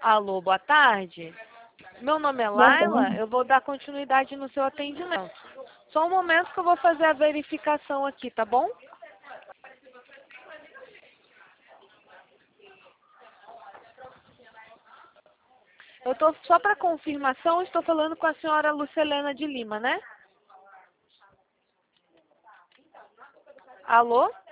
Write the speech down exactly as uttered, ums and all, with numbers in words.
Alô, boa tarde. Meu nome é Boa Laila, tarde. eu vou dar continuidade no seu atendimento. Só um momento que eu vou fazer a verificação aqui, tá bom? Eu tô, só para confirmação, estou falando com a senhora Lucelena de Lima, né? Alô?